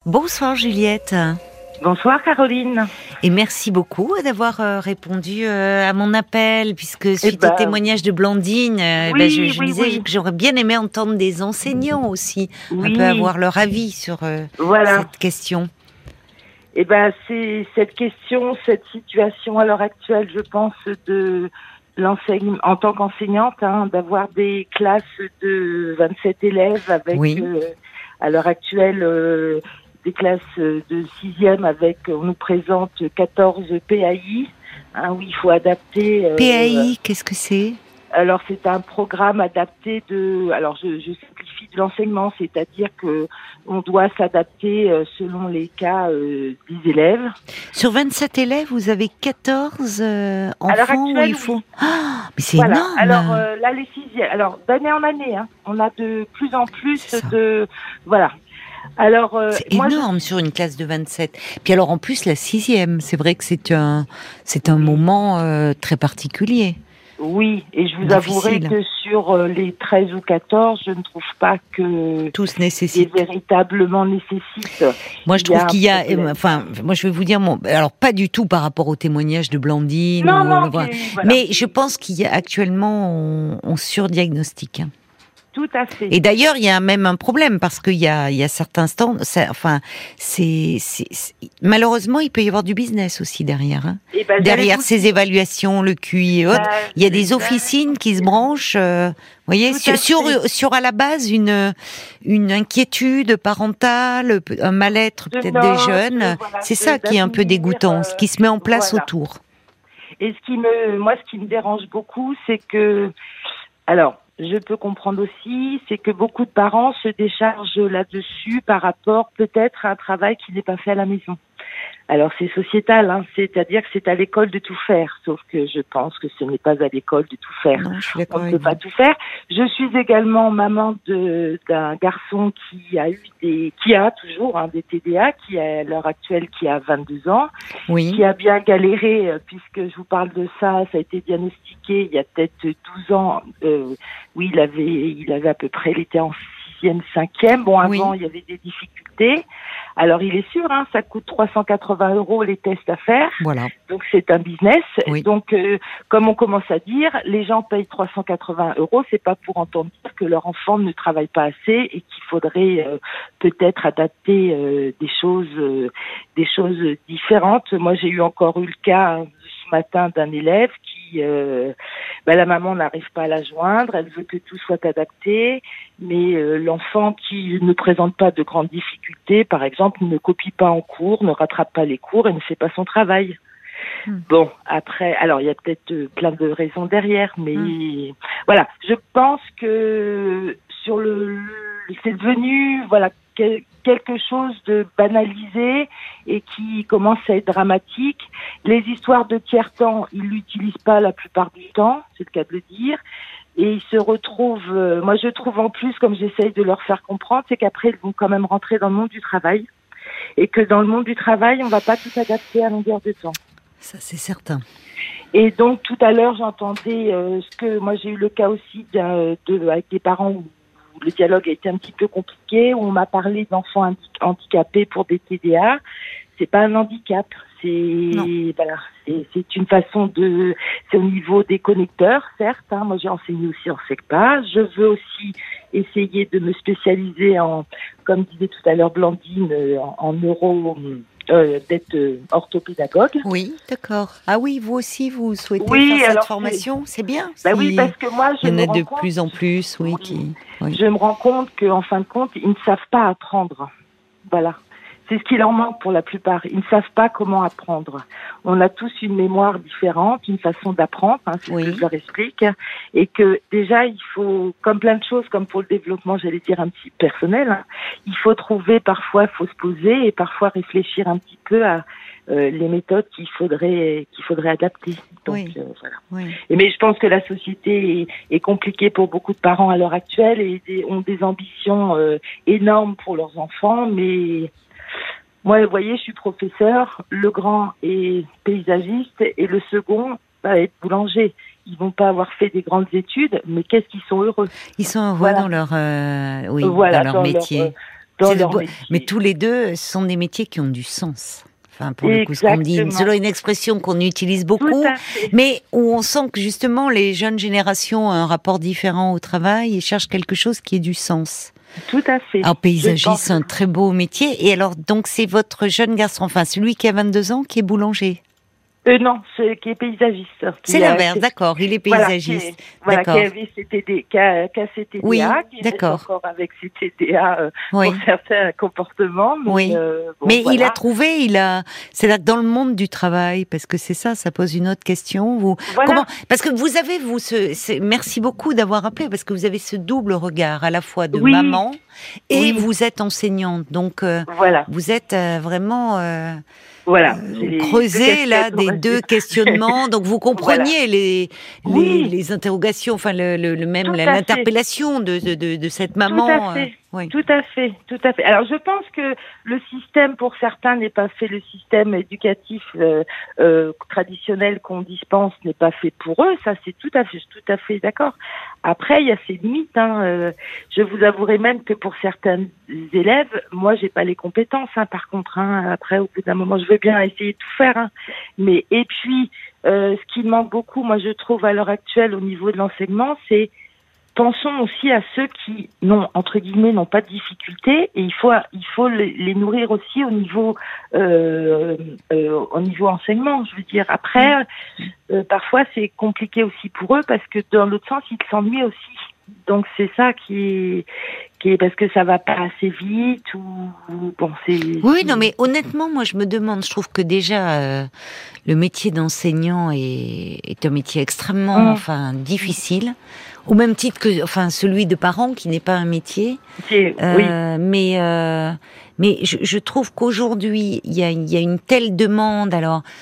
Bonsoir Juliette. Bonsoir Caroline. Et merci beaucoup d'avoir répondu à mon appel, puisque suite au témoignage de Blandine, je disais que j'aurais bien aimé entendre des enseignants aussi, un peu avoir leur avis sur cette question. C'est cette question, cette situation à l'heure actuelle, je pense, de l'enseignement en tant qu'enseignante, d'avoir des classes de 27 élèves avec, à l'heure actuelle, des classes de 6e avec, on nous présente 14 PAI, où il faut adapter... PAI, qu'est-ce que c'est ? Alors, c'est un programme adapté je simplifie, de l'enseignement, c'est-à-dire que on doit s'adapter selon les cas des élèves. Sur 27 élèves, vous avez 14 enfants à l'heure actuelle, où il faut... mais c'est énorme. Alors, là, les 6e, alors, d'année en année, on a de plus en plus de... Voilà. Alors, c'est énorme sur une classe de 27. Puis alors, en plus, la 6e, c'est vrai que c'est un moment très particulier. Oui, et je vous avouerai que sur les 13 ou 14, je ne trouve pas que tous nécessitent. Véritablement nécessitent. Moi, je trouve qu'il y a, moi, je vais vous dire, alors pas du tout par rapport au témoignage de Blandine. Mais je pense qu'il y a actuellement, on surdiagnostique. Tout à fait. Et d'ailleurs, il y a même un problème parce qu'il y a certains stands. Malheureusement, il peut y avoir du business aussi derrière. Derrière ces évaluations, le QI et autres, il y a des officines qui se branchent. Voyez, sur à la base une inquiétude parentale, un mal-être peut-être des jeunes. C'est ça qui est un peu dégoûtant, ce qui se met en place autour. Et ce qui me dérange beaucoup, c'est que, je peux comprendre aussi, c'est que beaucoup de parents se déchargent là-dessus par rapport peut-être à un travail qui n'est pas fait à la maison. Alors c'est sociétal, c'est-à-dire que c'est à l'école de tout faire, sauf que je pense que ce n'est pas à l'école de tout faire. Non, je suis d'accord. On ne peut pas tout faire. Je suis également maman d'un garçon qui a toujours des TDA, qui à l'heure actuelle qui a 22 ans, qui a bien galéré, puisque je vous parle de ça a été diagnostiqué il y a peut-être 12 ans. Il avait à peu près, il était en 6e, 5e. Bon, avant, il y avait des difficultés. Alors, il est sûr, ça coûte 380 € les tests à faire. Voilà. Donc, c'est un business. Oui. Donc, comme on commence à dire, les gens payent 380 €. C'est pas pour entendre dire que leur enfant ne travaille pas assez et qu'il faudrait peut-être adapter des choses différentes. Moi, j'ai encore eu le cas ce matin d'un élève qui, la maman n'arrive pas à la joindre, elle veut que tout soit adapté, mais l'enfant qui ne présente pas de grandes difficultés, par exemple, ne copie pas en cours, ne rattrape pas les cours et ne fait pas son travail. Bon, après, alors il y a peut-être plein de raisons derrière, mais voilà, je pense que c'est devenu quelque chose de banalisé et qui commence à être dramatique. Les histoires de tiers-temps, ils l'utilisent pas la plupart du temps, c'est le cas de le dire. Et ils se retrouvent, moi je trouve en plus, comme j'essaye de leur faire comprendre, c'est qu'après ils vont quand même rentrer dans le monde du travail. Et que dans le monde du travail, on va pas tout adapter à longueur de temps. Ça c'est certain. Et donc tout à l'heure, j'entendais moi j'ai eu le cas aussi avec des parents où le dialogue a été un petit peu compliqué, où on m'a parlé d'enfants handicapés pour des TDA. C'est pas un handicap, c'est une façon c'est au niveau des connecteurs, certes. Moi, j'ai enseigné aussi en SECPA. Je veux aussi essayer de me spécialiser comme disait tout à l'heure Blandine, en d'être orthopédagogue. Oui, d'accord. Ah oui, vous aussi, vous souhaitez faire cette formation, c'est bien. Oui, parce que moi, il y en a de plus en plus, Je me rends compte qu'en fin de compte, ils ne savent pas apprendre. Voilà. C'est ce qui leur manque pour la plupart. Ils ne savent pas comment apprendre. On a tous une mémoire différente, une façon d'apprendre, c'est ce que je leur explique. Et que déjà, il faut, comme plein de choses, comme pour le développement, j'allais dire un petit personnel, il faut trouver, parfois, il faut se poser et parfois réfléchir un petit peu à les méthodes qu'il faudrait adapter. Donc, mais je pense que la société est compliquée pour beaucoup de parents à l'heure actuelle et ont des ambitions énormes pour leurs enfants, mais moi, vous voyez, je suis professeur, le grand est paysagiste et le second va être boulanger. Ils vont pas avoir fait des grandes études, mais qu'est-ce qu'ils sont heureux. Ils sont heureux dans leur métier. dans leur métier. Mais tous les deux, ce sont des métiers qui ont du sens. Enfin, pour le coup, ce qu'on dit, selon une expression qu'on utilise beaucoup, mais où on sent que justement les jeunes générations ont un rapport différent au travail et cherchent quelque chose qui ait du sens. Tout à fait. Alors, paysagiste, c'est un très beau métier. Et alors, donc, c'est votre jeune garçon, enfin, celui qui a 22 ans, qui est boulanger? Non, c'est qui est paysagiste. C'est l'inverse, d'accord, il est paysagiste. Voilà, qui avait ses TDA, oui, qui reste encore avec ses TDA pour certains comportements. Mais il a trouvé, c'est-à-dire que dans le monde du travail, parce que c'est ça pose une autre question. Parce que vous avez, merci beaucoup d'avoir appelé, parce que vous avez ce double regard, à la fois de maman, et vous êtes enseignante. Donc, vous êtes vraiment... creuser là des deux questionnements, donc vous compreniez les interrogations, enfin l'interpellation de cette maman. Tout à fait. Alors je pense que le système pour certains n'est pas fait, le système éducatif traditionnel qu'on dispense n'est pas fait pour eux, ça c'est tout à fait d'accord. Après il y a ses limites, je vous avouerai même que pour certains élèves, moi j'ai pas les compétences, par contre, après au bout d'un moment je veux bien essayer de tout faire, mais et puis ce qui manque beaucoup, moi je trouve à l'heure actuelle au niveau de l'enseignement, c'est pensons aussi à ceux qui entre guillemets n'ont pas de difficultés, et il faut les nourrir aussi au niveau enseignement, je veux dire. Après parfois c'est compliqué aussi pour eux parce que dans l'autre sens ils s'ennuient aussi. Donc c'est ça qui est parce que ça va pas assez vite mais honnêtement moi je me demande, je trouve que déjà le métier d'enseignant est un métier extrêmement difficile, au même titre que celui de parent qui n'est pas un métier. Mais je trouve qu'aujourd'hui il y a une telle demande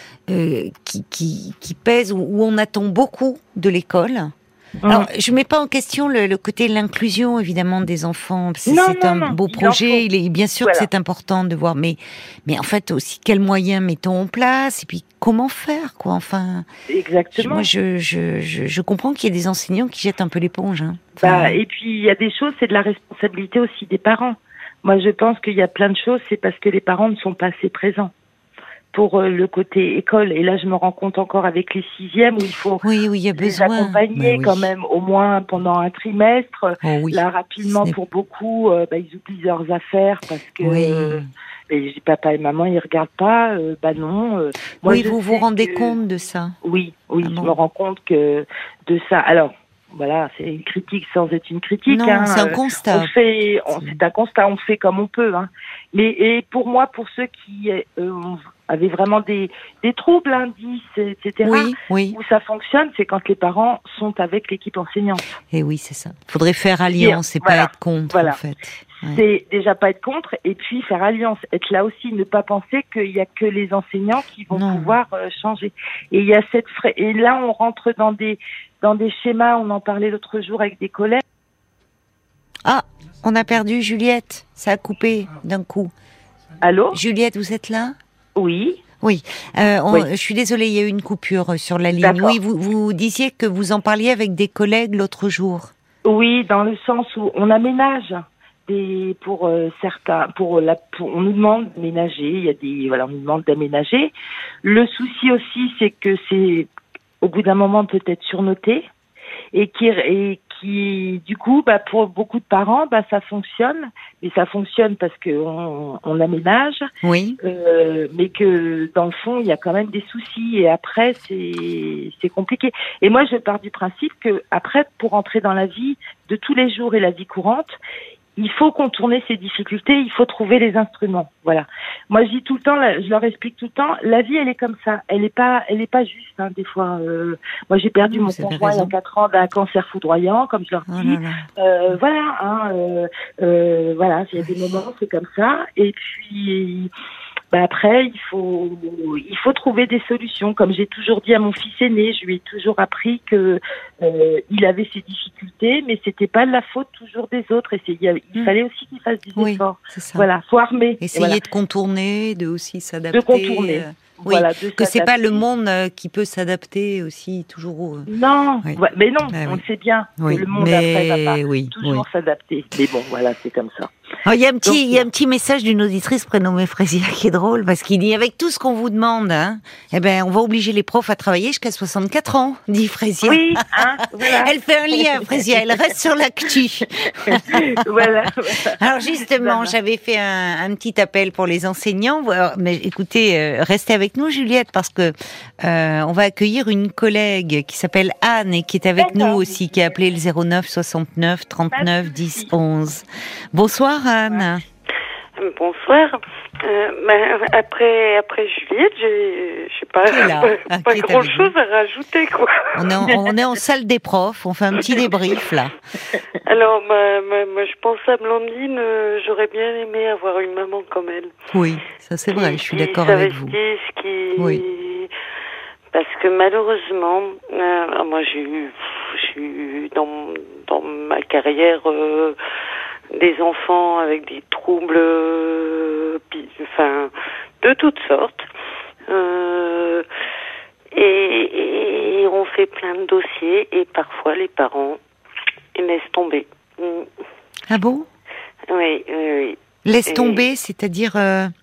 qui pèse, où on attend beaucoup de l'école. Alors, je mets pas en question le côté de l'inclusion, évidemment, des enfants. C'est un beau projet. Il est bien sûr que c'est important de voir, mais en fait aussi, quels moyens mettons en place, et puis comment faire, quoi. Enfin, exactement. Moi, je comprends qu'il y ait des enseignants qui jettent un peu l'éponge. Et puis il y a des choses, c'est de la responsabilité aussi des parents. Moi, je pense qu'il y a plein de choses, c'est parce que les parents ne sont pas assez présents pour le côté école. Et là, je me rends compte encore avec les 6e où il faut il y a besoin. Les accompagner quand même au moins pendant un trimestre. Là, rapidement, pour beaucoup, ils oublient leurs affaires parce que papa et maman, ils regardent pas. Non. Moi, vous vous rendez compte de ça? Oui, je me rends compte de ça. Alors, voilà, c'est une critique sans être une critique. Non, c'est un constat. C'est un constat, on fait comme on peut. Mais pour moi, pour ceux qui avaient vraiment des troubles, indices, etc., où ça fonctionne, c'est quand les parents sont avec l'équipe enseignante. Et oui, c'est ça. Il faudrait faire alliance et pas être contre, en fait. C'est déjà pas être contre, et puis faire alliance, être là aussi, ne pas penser qu'il y a que les enseignants qui vont pouvoir changer. Et il y a et là on rentre dans des schémas, on en parlait l'autre jour avec des collègues. Ah, on a perdu Juliette, ça a coupé d'un coup. Allô? Juliette, vous êtes là? Oui. Oui, je suis désolée, il y a eu une coupure sur la ligne. D'accord. Oui, vous disiez que vous en parliez avec des collègues l'autre jour. Oui, dans le sens où on aménage. Pour certains, on nous demande d'aménager. On nous demande d'aménager. Le souci aussi, c'est que c'est au bout d'un moment peut-être surnoté et qui du coup, pour beaucoup de parents, ça fonctionne. Mais ça fonctionne parce que on aménage. Oui. Mais que dans le fond, il y a quand même des soucis. Et après, c'est compliqué. Et moi, je pars du principe que après, pour entrer dans la vie de tous les jours et la vie courante, il faut contourner ces difficultés, il faut trouver les instruments. Voilà. Moi, je dis tout le temps, je leur explique tout le temps, la vie, elle est comme ça. Elle est pas juste, des fois. Moi, j'ai perdu mon conjoint il y a 4 ans d'un cancer foudroyant, comme je leur dis. Voilà, il y a des moments, c'est comme ça. Et puis, après, il faut trouver des solutions. Comme j'ai toujours dit à mon fils aîné, je lui ai toujours appris que il avait ses difficultés, mais c'était pas de la faute toujours des autres. Et il fallait aussi qu'il fasse des efforts. C'est ça. Voilà, faut armer. Essayer de contourner, de aussi s'adapter. De contourner. Que c'est pas le monde qui peut s'adapter aussi toujours. Non, mais non, on le sait bien que le monde après va pas toujours s'adapter. Mais bon, voilà, c'est comme ça. Oh, il y a un petit message d'une auditrice prénommée Frésia qui est drôle parce qu'il dit avec tout ce qu'on vous demande, eh ben on va obliger les profs à travailler jusqu'à 64 ans, dit Frésia. Oui, voilà. Elle fait un lien, Frésia. Elle reste sur l'actu. Voilà. Alors justement, j'avais fait un petit appel pour les enseignants. Mais écoutez, restez avec nous, Juliette, parce que on va accueillir une collègue qui s'appelle Anne et qui est avec nous aussi, qui a appelé le 09 69 39 10 11. Bonsoir Anne. Bonsoir. Après Juliette, j'ai pas grand chose à rajouter, quoi. On est en salle des profs, on fait un petit débrief là. Alors, moi, je pense à Blandine, j'aurais bien aimé avoir une maman comme elle. Oui, ça c'est vrai, je suis d'accord avec vous. Oui. Parce que malheureusement, moi j'ai eu dans ma carrière des enfants avec des troubles, de toutes sortes. Et on fait plein de dossiers et parfois les parents laissent tomber. Ah bon ? Oui. Laisse tomber, c'est-à-dire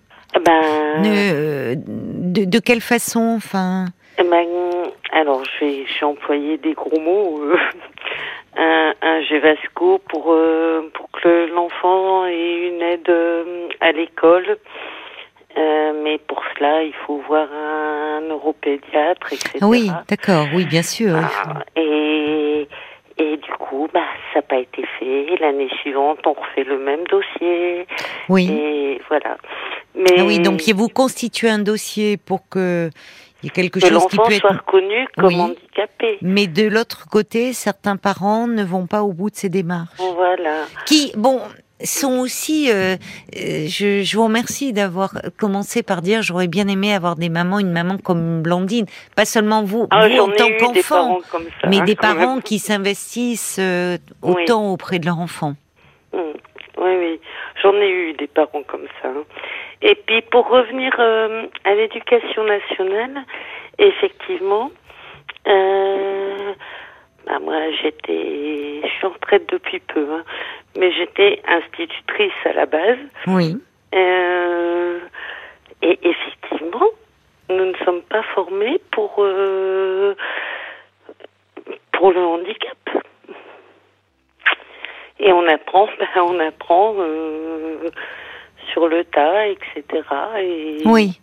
de quelle façon, enfin. Alors j'ai employé des gros mots. Un Gévasco pour que l'enfant ait une aide à l'école. Mais pour cela, il faut voir un neuropédiatre, etc. Oui, d'accord, oui, bien sûr. Et du coup, ça n'a pas été fait. L'année suivante, on refait le même dossier. Oui. Et voilà. Mais oui, donc vous constituez un dossier pour que il y ait quelque chose qui peut être... soit reconnu comme handicapé. Mais de l'autre côté, certains parents ne vont pas au bout de ces démarches. Voilà. Qui, sont aussi... je vous remercie d'avoir commencé par dire j'aurais bien aimé avoir une maman comme Blandine. Pas seulement vous en tant qu'enfant, mais des parents qui s'investissent autant auprès de leur enfant. Oui. J'en ai eu des parents comme ça. Et puis, pour revenir à l'éducation nationale, effectivement, moi, je suis en retraite depuis peu, mais j'étais institutrice à la base. Oui. Et effectivement, nous ne sommes pas formés pour le handicap. Et on apprend sur le tas, etc. Oui.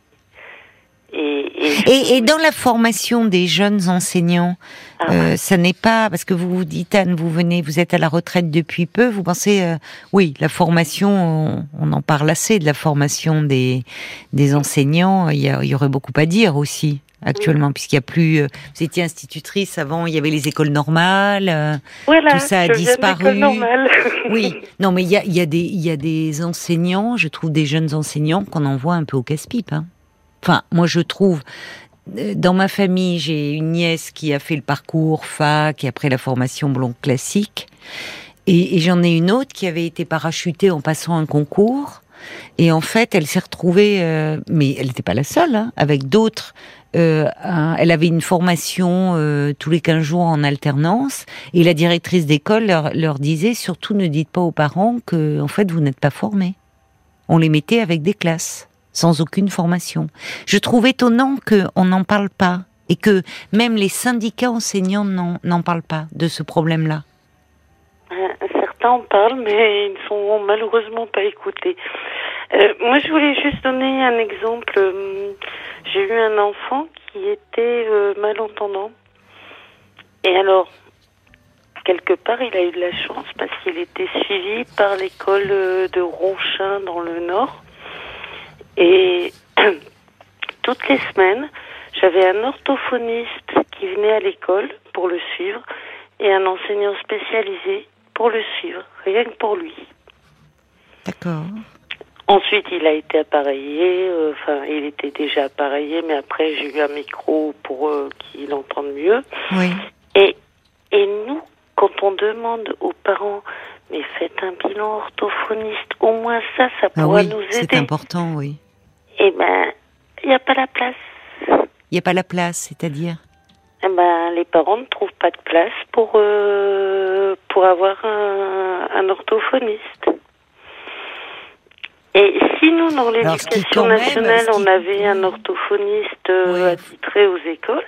Et dans la formation des jeunes enseignants, ça n'est pas parce que vous dites Anne, vous êtes à la retraite depuis peu. Vous pensez, oui, la formation, on en parle assez de la formation des enseignants. Il y aurait beaucoup à dire aussi actuellement, puisqu'il y a plus. Vous étiez institutrice avant, il y avait les écoles normales. Voilà, tout ça a disparu. Oui, non, mais il y a des enseignants, je trouve des jeunes enseignants qu'on envoie un peu au casse-pipe. Enfin, moi je trouve, dans ma famille, j'ai une nièce qui a fait le parcours fac et après la formation blonde classique, et j'en ai une autre qui avait été parachutée en passant un concours, et en fait elle s'est retrouvée, mais elle n'était pas la seule, avec d'autres. Elle avait une formation tous les 15 jours en alternance, et la directrice d'école leur disait surtout ne dites pas aux parents que en fait vous n'êtes pas formés. On les mettait avec des classes sans aucune formation. Je trouve étonnant qu'on n'en parle pas et que même les syndicats enseignants n'en parlent pas de ce problème-là. Certains en parlent, mais ils ne sont malheureusement pas écoutés. Moi, je voulais juste donner un exemple. J'ai eu un enfant qui était malentendant. Et alors, quelque part, il a eu de la chance parce qu'il était suivi par l'école de Ronchin dans le Nord. Et toutes les semaines, j'avais un orthophoniste qui venait à l'école pour le suivre et un enseignant spécialisé pour le suivre, rien que pour lui. D'accord. Ensuite, il a été appareillé, il était déjà appareillé, mais après, j'ai eu un micro pour qu'il entende mieux. Oui. Et nous, quand on demande aux parents, mais faites un bilan orthophoniste, au moins ça pourra nous aider. C'est important, oui. Eh ben, il n'y a pas la place. Il n'y a pas la place, c'est-à-dire ? Eh ben, les parents ne trouvent pas de place pour avoir un orthophoniste. Et si nous, dans l'éducation nationale, on avait un orthophoniste attitré aux écoles,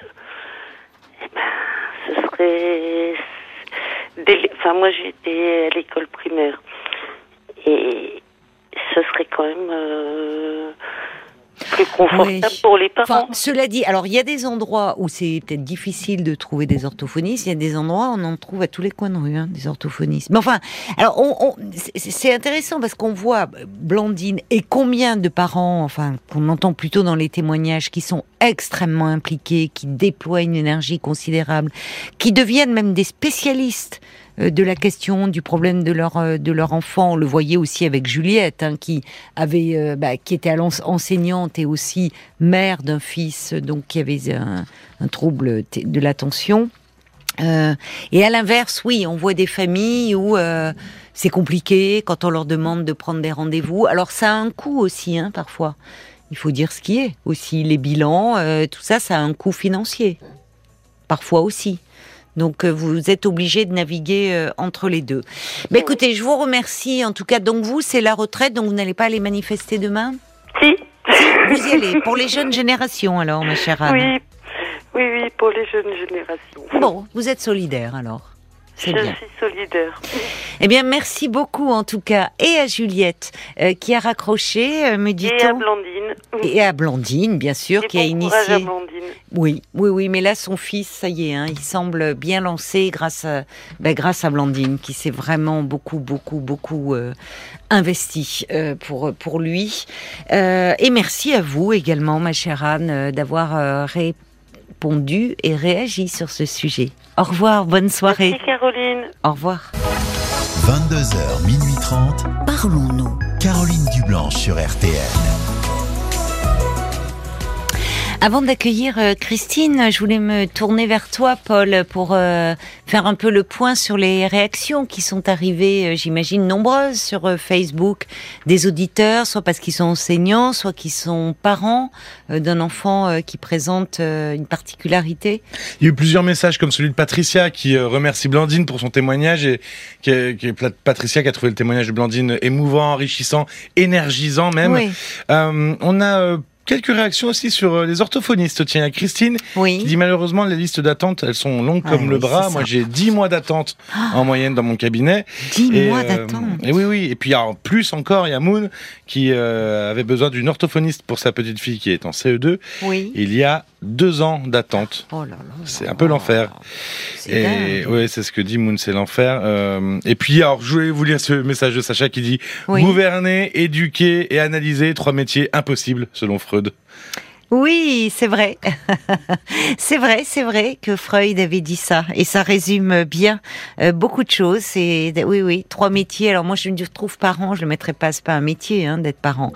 ce serait... moi, j'étais à l'école primaire. Et ce serait quand même plus confortable pour les parents. Cela dit, alors il y a des endroits où c'est peut-être difficile de trouver des orthophonistes, il y a des endroits où on en trouve à tous les coins de rue, des orthophonistes. Mais enfin, alors c'est intéressant parce qu'on voit Blandine et combien de parents, qu'on entend plutôt dans les témoignages, qui sont extrêmement impliqués, qui déploient une énergie considérable, qui deviennent même des spécialistes de la question du problème de leur enfant. On le voyait aussi avec Juliette, qui était enseignante et aussi mère d'un fils donc qui avait un trouble de l'attention. Et à l'inverse, oui, on voit des familles où c'est compliqué quand on leur demande de prendre des rendez-vous. Alors ça a un coût aussi, parfois. Il faut dire ce qui est aussi. Les bilans, tout ça, ça a un coût financier. Parfois aussi. Donc vous êtes obligé de naviguer entre les deux. Mais écoutez, je vous remercie. En tout cas, donc vous, c'est la retraite, donc vous n'allez pas aller manifester demain ? Si. Vous y allez, pour les jeunes générations alors, ma chère Anne. Oui, pour les jeunes générations. Bon, vous êtes solidaire alors. C'est bien. Je suis solidaire. Eh bien, merci beaucoup en tout cas, et à Juliette qui a raccroché, me dit-on. Et à Blandine. Et à Blandine, bien sûr, et qui a initié. À Blandine. Oui, mais là, son fils, ça y est, il semble bien lancé grâce à Blandine, qui s'est vraiment beaucoup investi pour lui. Et merci à vous également, ma chère Anne, d'avoir répondu et réagi sur ce sujet. Au revoir, bonne soirée. Merci Caroline. Au revoir. 22h, minuit 30. Parlons-nous. Caroline Dublanche sur RTL. Avant d'accueillir Christine, je voulais me tourner vers toi, Paul, pour faire un peu le point sur les réactions qui sont arrivées, j'imagine, nombreuses sur Facebook, des auditeurs, soit parce qu'ils sont enseignants, soit qu'ils sont parents d'un enfant qui présente une particularité. Il y a eu plusieurs messages comme celui de Patricia qui remercie Blandine pour son témoignage et Patricia qui a trouvé le témoignage de Blandine émouvant, enrichissant, énergisant même. Oui. On a quelques réactions aussi sur les orthophonistes. Tiens, il y a Christine qui dit malheureusement les listes d'attente, elles sont longues comme le bras. Moi, j'ai 10 mois d'attente en moyenne dans mon cabinet. 10 mois d'attente. Et oui. Et puis en plus encore, il y a Moon qui avait besoin d'une orthophoniste pour sa petite fille qui est en CE2. Oui. Il y a 2 ans d'attente. Oh là là. C'est un peu l'enfer. Et oui, c'est ce que dit Moon, c'est l'enfer. Et puis, alors, je voulais vous lire ce message de Sacha qui dit gouverner, éduquer et analyser, 3 métiers impossibles selon Freud. Oui, c'est vrai. c'est vrai que Freud avait dit ça. Et ça résume bien beaucoup de choses. Oui, 3 métiers. Alors moi, je me trouve parent, je le mettrais pas, c'est pas un métier d'être parent.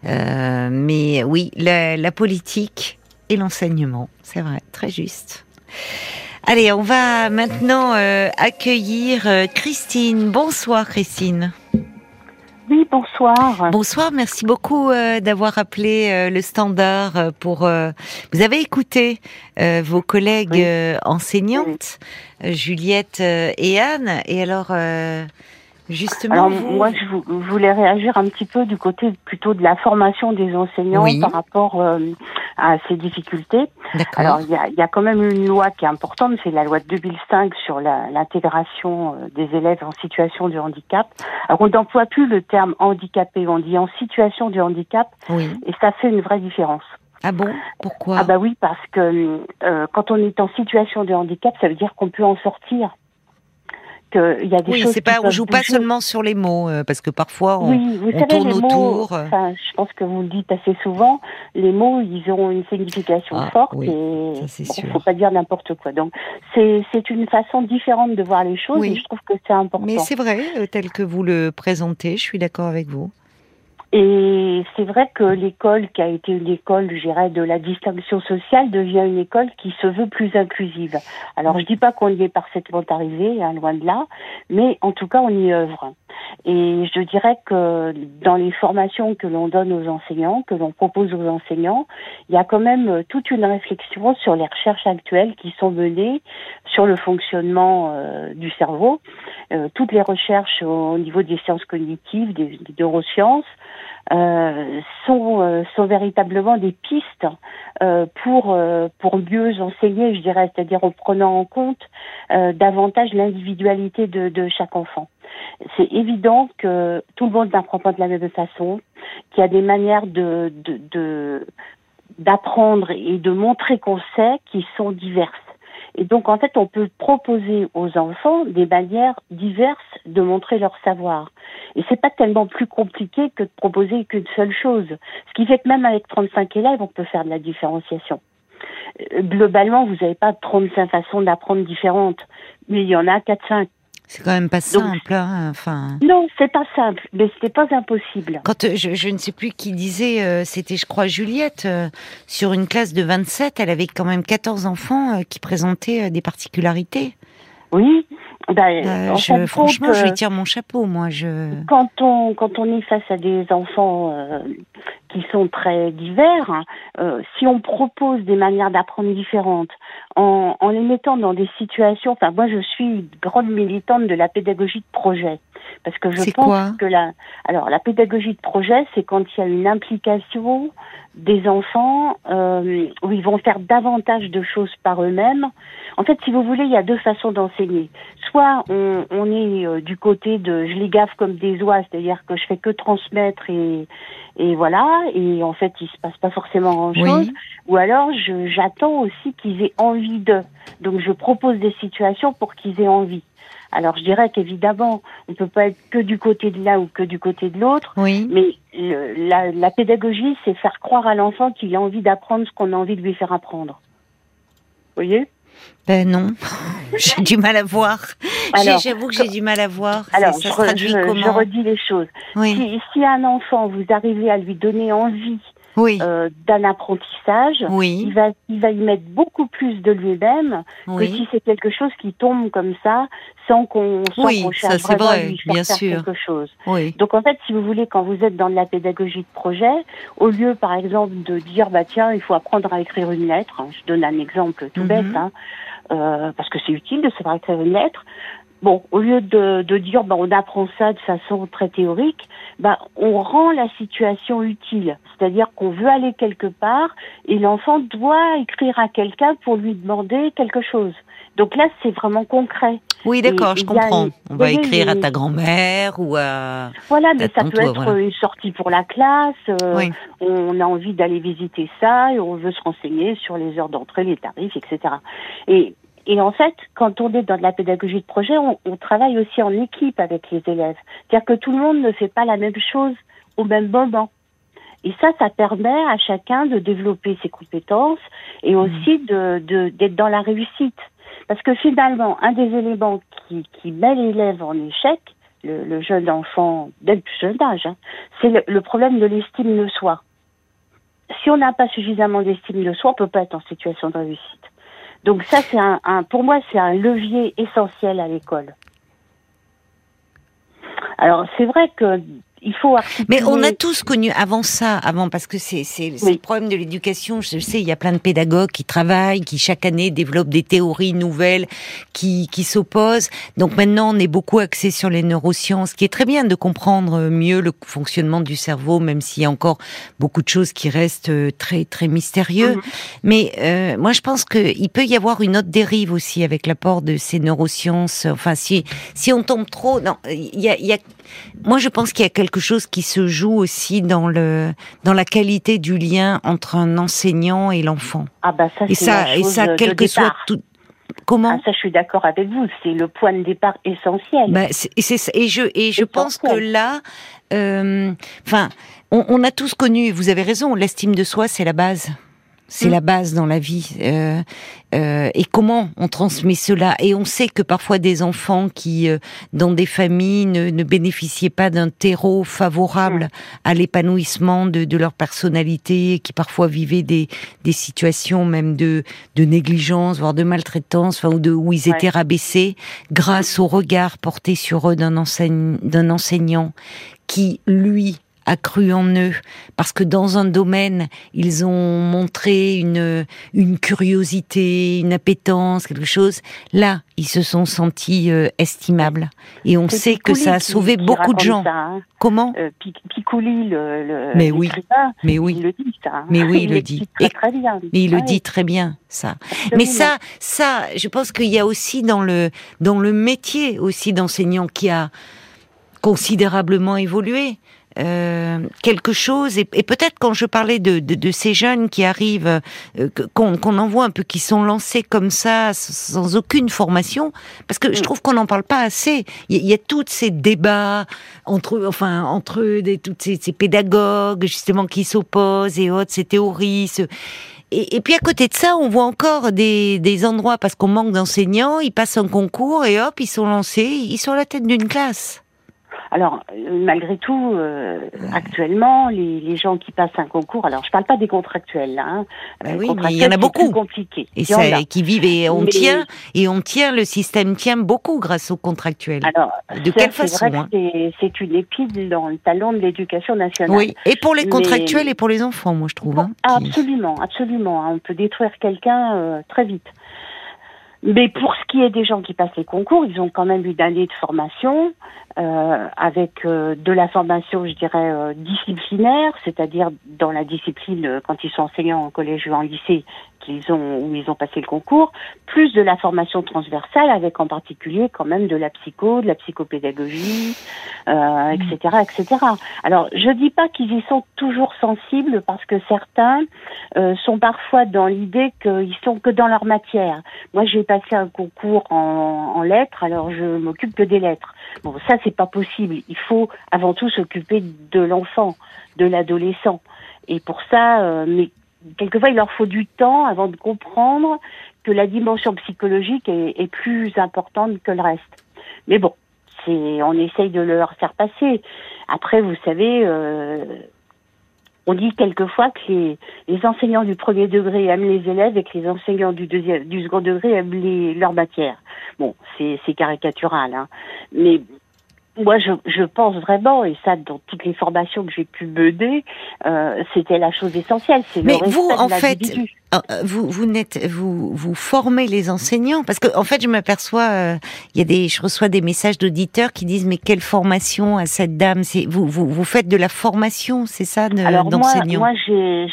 Mais oui, la politique et l'enseignement, c'est vrai, très juste. Allez, on va maintenant accueillir Christine. Bonsoir Christine. Oui, bonsoir. Bonsoir, merci beaucoup d'avoir appelé le standard pour... Vous avez écouté vos collègues enseignantes, Juliette et Anne, et alors... Justement, moi, je voulais réagir un petit peu du côté plutôt de la formation des enseignants par rapport à ces difficultés. D'accord. Alors, il y a quand même une loi qui est importante, c'est la loi de 2005 sur l'intégration des élèves en situation de handicap. Alors, on n'emploie plus le terme handicapé, on dit en situation de handicap, et ça fait une vraie différence. Ah bon ? Pourquoi ? Ah bah oui, parce que quand on est en situation de handicap, ça veut dire qu'on peut en sortir. Il y a des choses on joue pas seulement sur les mots, parce que parfois on tourne autour. Je pense que vous le dites assez souvent, les mots, ils ont une signification forte et il faut pas dire n'importe quoi. Donc c'est une façon différente de voir les choses et je trouve que c'est important. Mais c'est vrai, tel que vous le présentez, je suis d'accord avec vous. Et c'est vrai que l'école, qui a été une école, je dirais, de la distinction sociale, devient une école qui se veut plus inclusive. Alors, je dis pas qu'on y est parfaitement arrivé, loin de là, mais en tout cas, on y œuvre. Et je dirais que dans les formations que l'on donne aux enseignants, que l'on propose aux enseignants, il y a quand même toute une réflexion sur les recherches actuelles qui sont menées sur le fonctionnement du cerveau. Toutes les recherches au niveau des sciences cognitives, des neurosciences, sont véritablement des pistes pour mieux enseigner, je dirais, c'est-à-dire en prenant en compte davantage l'individualité de chaque enfant. C'est évident que tout le monde n'apprend pas de la même façon, qu'il y a des manières d'apprendre et de montrer qu'on sait qui sont diverses. Et donc, en fait, on peut proposer aux enfants des manières diverses de montrer leur savoir. Et c'est pas tellement plus compliqué que de proposer qu'une seule chose. Ce qui fait que même avec 35 élèves, on peut faire de la différenciation. Globalement, vous n'avez pas 35 façons d'apprendre différentes, mais il y en a 4-5. C'est quand même pas simple, hein, enfin. Non, c'est pas simple, mais c'était pas impossible. Quand je ne sais plus qui disait, c'était je crois Juliette, sur une classe de 27, elle avait quand même 14 enfants qui présentaient des particularités. Oui, franchement, je lui tire mon chapeau, moi. Quand on est face à des enfants qui sont très divers, si on propose des manières d'apprendre différentes, en les mettant dans des situations, enfin moi je suis grande militante de la pédagogie de projet, parce que je pense que la pédagogie de projet, c'est quand il y a une implication des enfants où ils vont faire davantage de choses par eux-mêmes. En fait, si vous voulez, il y a deux façons d'enseigner. Soit on est du côté de je les gaffe comme des oies, c'est-à-dire que je fais que transmettre et voilà, et en fait il se passe pas forcément grand-chose. Oui. Ou alors j'attends aussi qu'ils aient envie d'eux. Donc je propose des situations pour qu'ils aient envie. Alors je dirais qu'évidemment, on peut pas être que du côté de l'un ou que du côté de l'autre, oui. Mais la pédagogie, c'est faire croire à l'enfant qu'il a envie d'apprendre ce qu'on a envie de lui faire apprendre. Vous voyez ? Ben non, j'ai du mal à voir. J'avoue que j'ai du mal à voir. Alors, je redis les choses. Oui. Si un enfant, vous arrivez à lui donner envie d'un apprentissage, il va y mettre beaucoup plus de lui-même que si c'est quelque chose qui tombe comme ça, sans qu'on cherche vraiment à lui faire quelque chose. Oui. Donc en fait, si vous voulez, quand vous êtes dans de la pédagogie de projet, au lieu par exemple de dire tiens, il faut apprendre à écrire une lettre, je donne un exemple tout bête, parce que c'est utile de savoir écrire une lettre. Bon, au lieu de dire on apprend ça de façon très théorique, on rend la situation utile. C'est-à-dire qu'on veut aller quelque part et l'enfant doit écrire à quelqu'un pour lui demander quelque chose. Donc là, c'est vraiment concret. Oui, d'accord, je comprends. On va écrire à ta grand-mère ou à... Voilà, mais ça peut être une sortie pour la classe, on a envie d'aller visiter ça et on veut se renseigner sur les heures d'entrée, les tarifs, etc. Et en fait, quand on est dans de la pédagogie de projet, on travaille aussi en équipe avec les élèves. C'est-à-dire que tout le monde ne fait pas la même chose au même moment. Et ça permet à chacun de développer ses compétences et aussi d'être dans la réussite. Parce que finalement, un des éléments qui met l'élève en échec, le jeune enfant, dès le plus jeune âge, c'est le problème de l'estime de soi. Si on n'a pas suffisamment d'estime de soi, on peut pas être en situation de réussite. Donc ça, pour moi, c'est un levier essentiel à l'école. Alors, c'est vrai que il faut articuler... Mais on a tous connu parce que c'est le problème de l'éducation. Je sais, il y a plein de pédagogues qui travaillent, qui chaque année développent des théories nouvelles, qui s'opposent. Donc maintenant, on est beaucoup axé sur les neurosciences, qui est très bien de comprendre mieux le fonctionnement du cerveau, même s'il y a encore beaucoup de choses qui restent très très mystérieux. Mais moi, je pense qu'il peut y avoir une autre dérive aussi avec l'apport de ces neurosciences. Enfin, si on tombe trop, non, moi, je pense qu'il y a quelque chose qui se joue aussi dans la qualité du lien entre un enseignant et l'enfant. Ça, quel que soit tout. Comment ? Ça, je suis d'accord avec vous. C'est le point de départ essentiel. Je pense que là, on a tous connu. Vous avez raison. L'estime de soi, c'est la base. C'est la base dans la vie. Et comment on transmet cela? Et on sait que parfois des enfants qui, dans des familles, ne bénéficiaient pas d'un terreau favorable à l'épanouissement de leur personnalité, qui parfois vivaient des situations même de négligence, voire de maltraitance, où ils étaient rabaissés, grâce au regard porté sur eux d'un enseignant qui, lui, a cru en eux, parce que dans un domaine, ils ont montré une curiosité, une appétence, quelque chose. Là, ils se sont sentis estimables. Et on sait que ça a sauvé beaucoup de gens. Ça, hein. Comment Picouli, mais oui, mais oui, il le dit, ça. Hein. Mais oui, il le dit. Très bien. Mais il le dit très bien, ça. Absolument. Mais ça, je pense qu'il y a aussi dans le métier aussi d'enseignant qui a considérablement évolué. Quelque chose, et peut-être quand je parlais de ces jeunes qui arrivent, qu'on en voit un peu, qui sont lancés comme ça, sans aucune formation, parce que je trouve qu'on n'en parle pas assez. Il y a tous ces débats entre eux, toutes ces pédagogues, justement, qui s'opposent et autres, ces théories, et puis à côté de ça, on voit encore des endroits, parce qu'on manque d'enseignants, ils passent un concours et hop, ils sont lancés, ils sont à la tête d'une classe. Alors, malgré tout, actuellement, les gens qui passent un concours, alors je parle pas des contractuels, là. Hein. Oui, mais il y en a beaucoup. Compliqué. Et qui vivent et on tient, le système tient beaucoup grâce aux contractuels. Alors, de quelle façon, c'est une épine dans le talon de l'éducation nationale. Oui, et pour les contractuels et pour les enfants, moi je trouve. Hein, absolument. On peut détruire quelqu'un très vite. Mais pour ce qui est des gens qui passent les concours, ils ont quand même une année de formation, avec de la formation, je dirais, disciplinaire, c'est-à-dire dans la discipline quand ils sont enseignants en collège ou en lycée, où ils ont passé le concours, plus de la formation transversale, avec en particulier quand même de la psycho, de la psychopédagogie, etc., etc. Alors, je dis pas qu'ils y sont toujours sensibles, parce que certains sont parfois dans l'idée qu'ils sont que dans leur matière. Moi, j'ai passé un concours en lettres, alors je m'occupe que des lettres. Bon, ça, c'est pas possible. Il faut avant tout s'occuper de l'enfant, de l'adolescent. Et pour ça, mais quelquefois, il leur faut du temps avant de comprendre que la dimension psychologique est plus importante que le reste. Mais bon, on essaye de leur faire passer. Après, vous savez, on dit quelquefois que les enseignants du premier degré aiment les élèves et que les enseignants du second degré aiment leur matière. Bon, c'est caricatural, hein. Mais moi, je pense vraiment, et ça, dans toutes les formations que j'ai pu mener, c'était la chose essentielle. C'est mais le vous, respect en de l'individu. vous formez les enseignants, parce que en fait, je m'aperçois, je reçois des messages d'auditeurs qui disent mais quelle formation à cette dame. Vous faites de la formation, c'est ça, d'enseignants? Moi,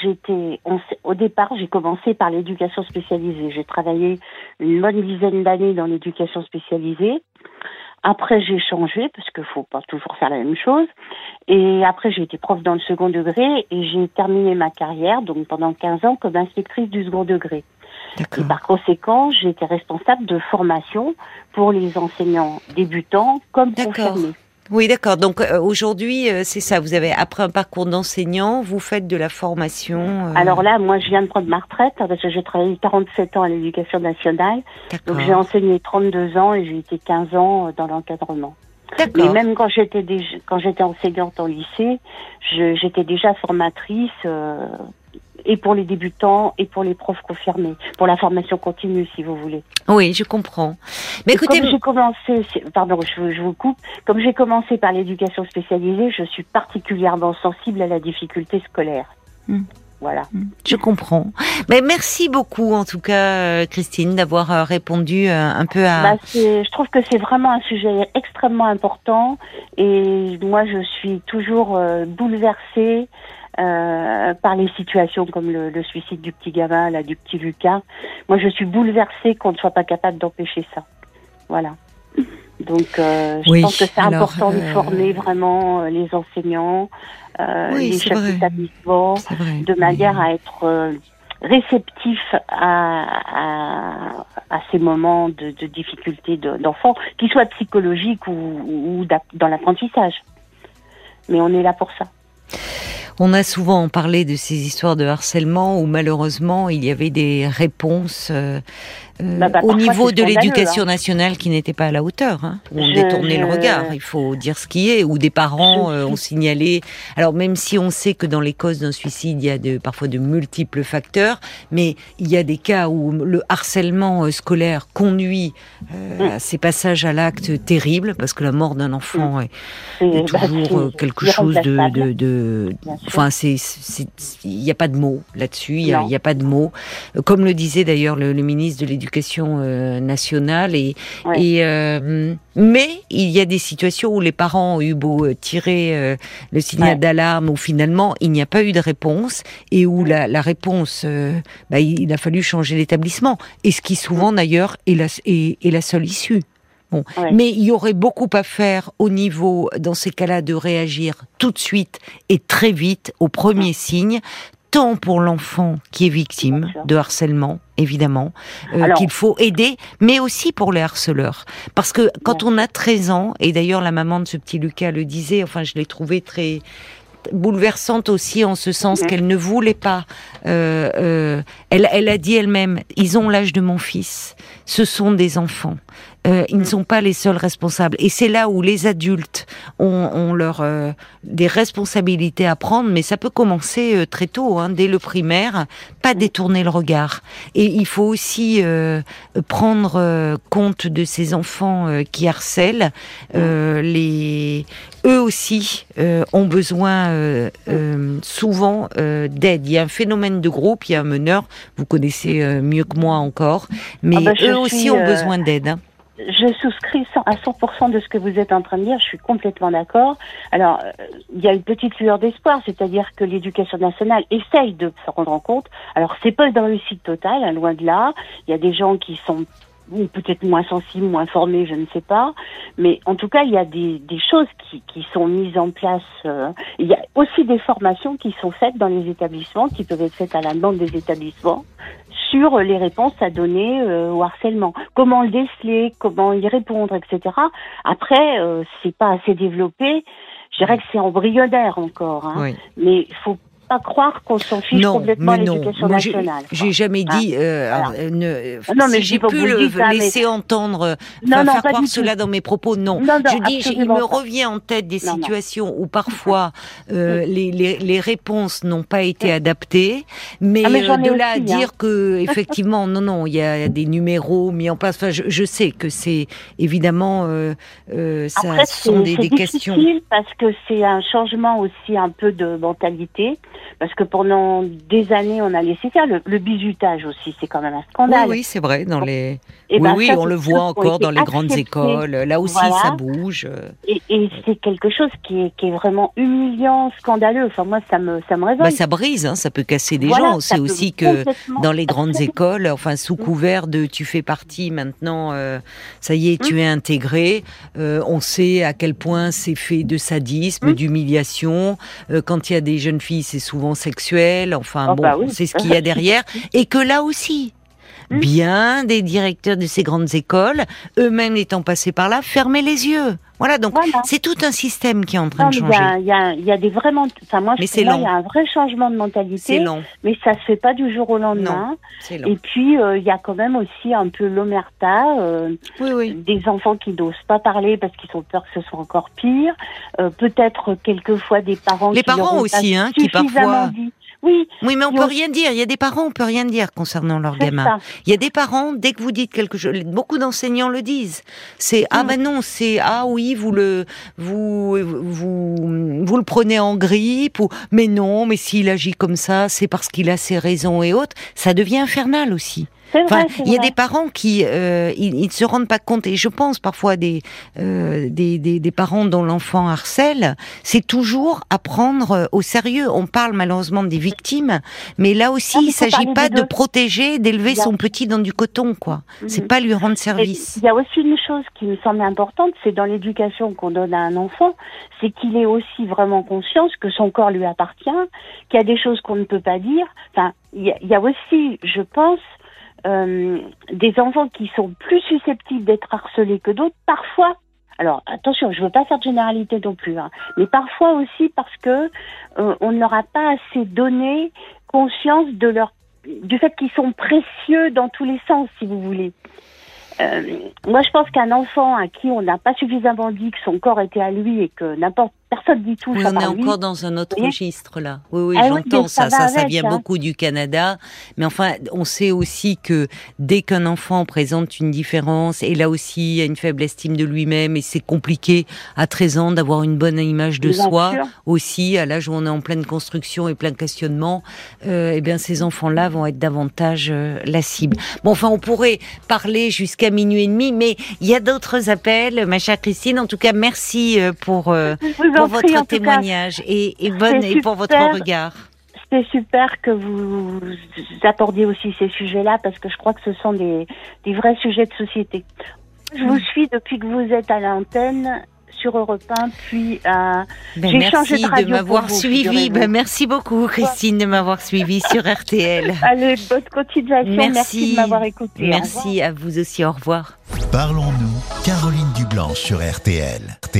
au départ, j'ai commencé par l'éducation spécialisée. J'ai travaillé une bonne dizaine d'années dans l'éducation spécialisée. Après, j'ai changé, parce qu'il faut pas toujours faire la même chose. Et après, j'ai été prof dans le second degré et j'ai terminé ma carrière, donc pendant 15 ans, comme inspectrice du second degré. D'accord. Et par conséquent, j'ai été responsable de formation pour les enseignants débutants comme confirmés. Oui, d'accord. Donc aujourd'hui, c'est ça. Vous avez, après un parcours d'enseignant, vous faites de la formation. Alors là, moi, je viens de prendre ma retraite parce que j'ai travaillé 47 ans à l'éducation nationale. D'accord. Donc j'ai enseigné 32 ans et j'ai été 15 ans dans l'encadrement. D'accord. Mais même quand j'étais enseignante en lycée, j'étais déjà formatrice. Et pour les débutants et pour les profs confirmés, pour la formation continue, si vous voulez. Oui, je comprends. Mais écoutez, comme j'ai commencé, pardon, je vous coupe. Comme j'ai commencé par l'éducation spécialisée, je suis particulièrement sensible à la difficulté scolaire. Voilà. Je comprends. Mais merci beaucoup, en tout cas, Christine, d'avoir répondu un peu à... je trouve que c'est vraiment un sujet extrêmement important. Et moi, je suis toujours bouleversée par les situations comme le suicide du petit gamin, du petit Lucas. Moi, je suis bouleversée qu'on ne soit pas capable d'empêcher ça. Voilà. Donc, je pense que c'est important de former vraiment les enseignants, les chefs d'établissement, de manière à être réceptifs à ces moments de difficulté d'enfants, qu'ils soient psychologiques ou dans l'apprentissage. Mais on est là pour ça. On a souvent parlé de ces histoires de harcèlement où malheureusement il y avait des réponses au niveau de l'éducation nationale qui n'étaient pas à la hauteur. Où on détournait le regard, il faut dire ce qui est, où des parents ont signalé. Alors même si on sait que dans les causes d'un suicide, il y a parfois de multiples facteurs, mais il y a des cas où le harcèlement scolaire conduit à ces passages à l'acte terribles, parce que la mort d'un enfant est toujours quelque chose de enfin, il n'y a pas de mots là-dessus, il y a pas de mots. Comme le disait d'ailleurs le ministre de l'Éducation nationale, mais il y a des situations où les parents ont eu beau tirer le signal d'alarme, où finalement il n'y a pas eu de réponse, et où la réponse, il a fallu changer l'établissement, et ce qui souvent d'ailleurs est la seule issue. Bon. Mais il y aurait beaucoup à faire au niveau, dans ces cas-là, de réagir tout de suite et très vite aux premiers signes, tant pour l'enfant qui est victime de harcèlement, évidemment, qu'il faut aider, mais aussi pour les harceleurs. Parce que quand on a 13 ans, et d'ailleurs la maman de ce petit Lucas le disait, enfin je l'ai trouvé très bouleversante aussi en ce sens qu'elle ne voulait pas. Elle a dit elle-même, ils ont l'âge de mon fils, ce sont des enfants. Ils ne sont pas les seuls responsables. Et c'est là où les adultes ont des responsabilités à prendre, mais ça peut commencer très tôt, dès le primaire, pas détourner le regard. Et il faut aussi prendre compte de ces enfants qui harcèlent. Eux aussi ont besoin souvent d'aide. Il y a un phénomène de groupe, il y a un meneur, vous connaissez mieux que moi encore, mais eux aussi ont besoin d'aide. Je souscris à 100% de ce que vous êtes en train de dire, je suis complètement d'accord. Alors, il y a une petite lueur d'espoir, c'est-à-dire que l'éducation nationale essaye de se rendre compte. Alors, c'est pas une réussite totale, loin de là. Il y a des gens qui sont peut-être moins sensibles, moins formés, je ne sais pas. Mais en tout cas, il y a des choses qui sont mises en place. Il y a aussi des formations qui sont faites dans les établissements, qui peuvent être faites à la demande des établissements, sur les réponses à donner au harcèlement. Comment le déceler, comment y répondre, etc. Après, c'est pas assez développé. Je dirais que c'est embryonnaire encore. Mais il faut pas croire qu'on s'en fiche complètement de l'éducation nationale. J'ai jamais dit. Si j'ai pu le laisser entendre, faire croire cela dans mes propos, non. Je dis, il me revient en tête des situations où parfois les réponses n'ont pas été adaptées, mais de là à dire que effectivement, non, il y a des numéros mis en place. Enfin, je sais que c'est évidemment ça sont des questions. C'est difficile parce que c'est un changement aussi un peu de mentalité. Parce que pendant des années, on a laissé faire le bizutage aussi, c'est quand même un scandale. Oui, c'est vrai. On le voit encore dans les grandes écoles. Là aussi, ça bouge. Et c'est quelque chose qui est vraiment humiliant, scandaleux. Enfin, moi, ça me révolte. Ça brise, ça peut casser des gens. C'est aussi que dans les grandes écoles, enfin, sous couvert de tu fais partie maintenant, ça y est, tu es intégré. On sait à quel point c'est fait de sadisme, d'humiliation. Quand il y a des jeunes filles, c'est souvent sexuel, enfin c'est ce qu'il y a derrière, et que là aussi, bien des directeurs de ces grandes écoles, eux-mêmes étant passés par là, fermaient les yeux. Voilà, donc c'est tout un système qui est en train de changer. Il y a des vraiment, enfin moi, il y a un vrai changement de mentalité. C'est long. Mais ça se fait pas du jour au lendemain. Non, c'est long. Et puis il y a quand même aussi un peu l'omerta, des enfants qui n'osent pas parler parce qu'ils ont peur que ce soit encore pire. Peut-être quelquefois des parents. Les parents aussi, qui parfois. Dit. Oui, mais on peut rien dire. Il y a des parents, on peut rien dire concernant leur gamin. Il y a des parents, dès que vous dites quelque chose, beaucoup d'enseignants le disent. C'est non, c'est oui, vous le prenez en grippe, mais non, mais s'il agit comme ça, c'est parce qu'il a ses raisons et autres. Ça devient infernal aussi. Il y a des parents qui ils ne se rendent pas compte, et je pense parfois des parents dont l'enfant harcèle, c'est toujours à prendre au sérieux. On parle malheureusement des victimes, mais là aussi il s'agit pas de protéger, d'élever son petit dans du coton, quoi. C'est pas lui rendre service. Il y a aussi une chose qui me semble importante, c'est dans l'éducation qu'on donne à un enfant, c'est qu'il ait aussi vraiment conscience que son corps lui appartient, qu'il y a des choses qu'on ne peut pas dire. Enfin, il y a aussi, je pense, des enfants qui sont plus susceptibles d'être harcelés que d'autres, parfois Alors attention, je veux pas faire de généralité non plus, hein, mais parfois aussi parce que on ne leur a pas assez donné conscience du fait qu'ils sont précieux dans tous les sens, si vous voulez. Moi, je pense qu'un enfant à qui on n'a pas suffisamment dit que son corps était à lui et que personne dit tout. Oui, ça on est par lui. encore dans un autre registre là. Oui, Ah j'entends oui, ça. ça Ça avec, vient hein. beaucoup du Canada. Mais enfin, on sait aussi que dès qu'un enfant présente une différence, et là aussi, a une faible estime de lui-même, et c'est compliqué à 13 ans d'avoir une bonne image de soi, aussi, à l'âge où on est en pleine construction et plein questionnement, eh bien, ces enfants-là vont être davantage la cible. Bon, enfin, on pourrait parler jusqu'à 00h30, mais il y a d'autres appels, ma chère Christine. En tout cas, merci pour votre témoignage et pour votre regard. C'est super que vous apportiez aussi ces sujets-là parce que je crois que ce sont des vrais sujets de société. Je vous suis depuis que vous êtes à l'antenne sur Europe 1, puis j'ai changé de radio de m'avoir suivi. Merci beaucoup, Christine, de m'avoir suivi sur RTL. Allez, bonne continuation. Merci de m'avoir écouté. Merci à vous aussi. Au revoir. Parlons-nous, Caroline Dublanche sur RTL.